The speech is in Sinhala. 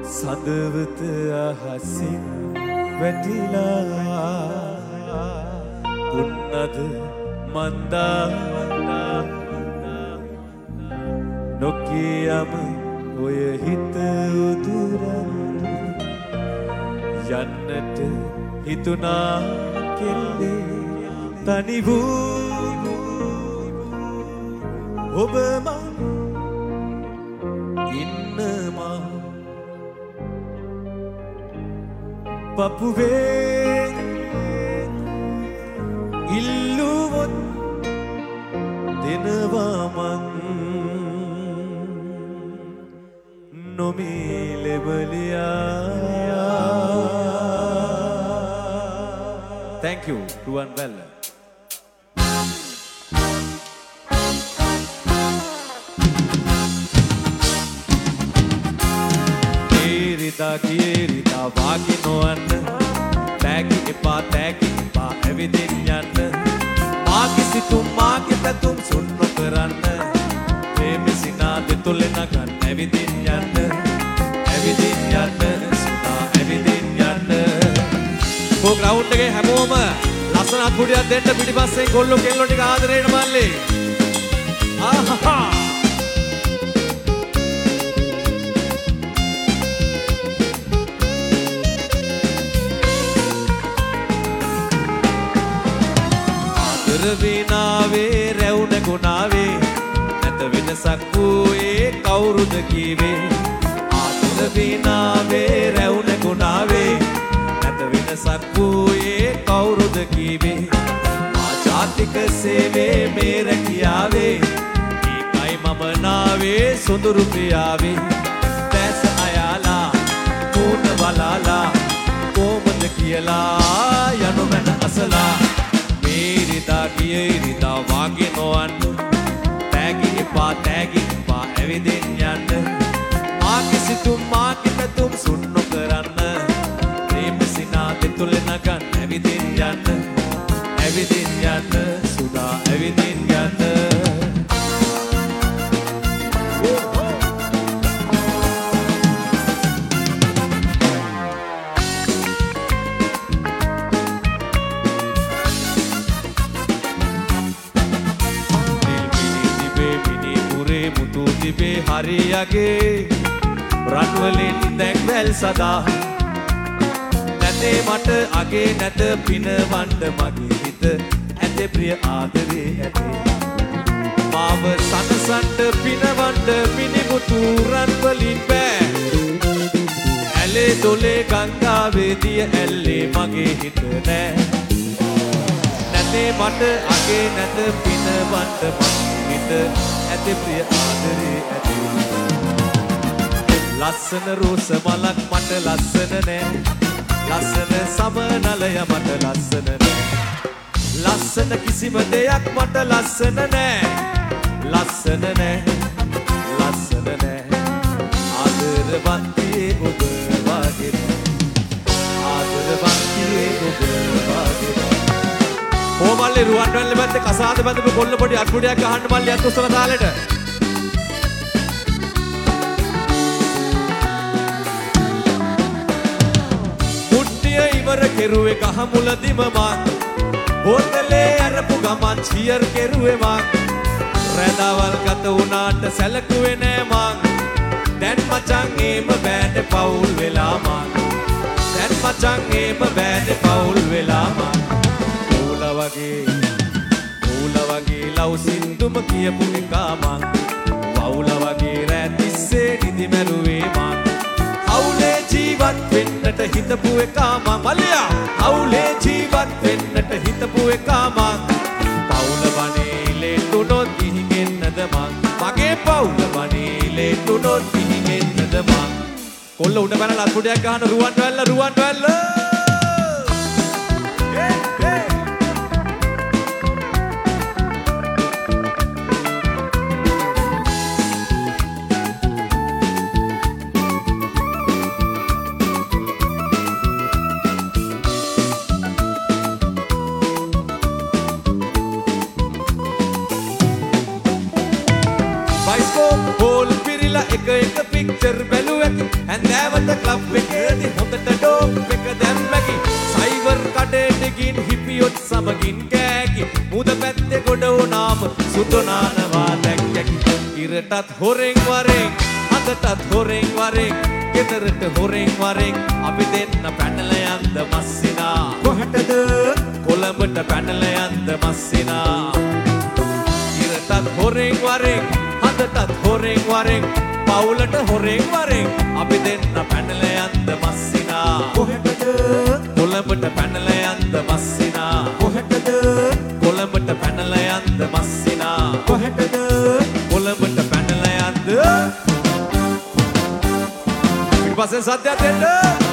සඳවත අහසින් වැටිලා උන්නද මන්දා නොකියම ඔය හිත උදුරන් යන්නට හිතුනා කෙල්ලේ තනි වූ ඔබ මං ඉන්නවා පපුවේ ඉල්ලුවොත් දෙනවා මං නොමී ලෙබලියා. Thank you, Ruwanwell. Kierita wagi noanna tagi epa ඇවිදින් යන්න මාගේ සිතුම් මාගේ පැතුම් සුන්නු කරන්න ප්‍රේමේ සිනාද තුල නගන්න ඇවිදින් යන්න සුදා ඇවිදින් යන්න කො ග්‍රවුන්ඩ් එකේ හැමෝම ලස්සනක් කුඩියක් දෙන්න පිටිපස්සෙන් කොල්ලෝ කෙල්ලෝ ටික ආදරේට මල්ලේ ආහා විනාවේ රැවුන ගුණාවේ නැත වෙනසක් වූයේ කවුරුද කීවේ ආතර විනාවේ රැවුන ගුණාවේ නැත වෙනසක් වූයේ කවුරුද කීවේ මා ජාතික සේවේ මේ රැකියාවේ ඒකයි මම නාවේ සොඳුරු ප්‍රියාවේ දැස අයාලා මූණ බලාලා කොහොමද කියලා යනු මන අසලා Kierita wagi noanna tagi epa ඇවිදින් යන්න මාගේ සිතුම් මාගේ පැතුම් සුන්නු කරන්න ප්‍රේම සිනාද තුල නගන්න ඇවිදින් යන්න සුදා ඇවිදින් යන්න හරියගේ රන්වලින් දැක්වැල් සදා නැතේ මට අගේ නැත පිනවන්න මගේ හිත ඇතේ ප්‍රිය ආදරේ ඇතේ මාව සනසන්න පිනවන්න මිනිමුතු රන්වලින් බෑ ඇලේ දොලේ ගංගාවේ දිය ඇල්ලේ මගේ හිත නෑ නැතේ මට අගේ නැත පිනවන්න මගේ හිත ඇතේ ප්‍රිය ආදරේ ඇතේ ලස්සන රෝස මලක් මට ලස්සන නෑ ලස්සන සමනලය මට ලස්සන නෑ ලස්සන කිසිම දෙයක් මට ලස්සන නෑ ආදරවන්තියේ ඔබ වගේ ඕ මල්ලි රුවන්වැල්ල පැත්තේ කසාද බඳපු කොල්ල පොඩි අත්පුඩියක් ගහන්න මල්ලි අත් උස්සන තාලෙට ඉවර කෙරුවේ ගහ මුලදිම මං බෝතලේ අරපු ගමන් චියර් කෙරුවේ මං රැඳවල් ගත වුණාට සැලකුවේ නෑ මං දැන් මචං ඒම බෑනේ පවුල් වෙලා මං ඌල වගේ ලව් සින්දුම කියපු එකා මං වවුල වගේ රෑ තිස්සේ නිදි මැරුවේ මං අවුලේ ජීවත් වෙන්නට හිතපු එකා මං මල්ලියා අවුලේ ජීවත් වෙන්නට හිතපු එකා මං පවුල වනේලේ තුනොත් ගිහිගෙන්නද මං මගේ පවුල වනේලේ තුනොත් ගිහිගෙන්නද මං කොල්ල උඩ බැනලා අත්පුඩියක් ගහන රුවන්වැල්ල එක පික්චර් බැලුවක හැන්දෑවට ක්ලබ් එකේදී හොඳට ඩෝප් එක දැම්මකි සයිවර් කඩේට ගින් හිපියොත් සමගින් කෑකි මුද පැත්තේ ගොඩ වුණාම සුදනානවා දැක්කකි ඉරටත් හොරෙන් වරෙන් අදටත් හොරෙන් වරෙන් ගෙදරට හොරෙන් වරෙන් අපි දෙන්න පැනලා යන්න මස්සිනා කොහටද කොළඹට පැනලා යන්න මස්සිනා ඉරටත් හොරෙන් වරෙන් අදටත් හොරෙන් වරෙන් පවුලට හොරෙන් වරෙන් අපි දෙන්න පැනලා යන්න මස්සිනා කොහටද කොළඹට පැනලා යන්න මස්සිනා කොහටද කොළඹට පැනලා යන්න මස්සිනා කොහටද කොළඹට පැනලා යන්න ඊපස්සේ සද්දයක් දෙන්න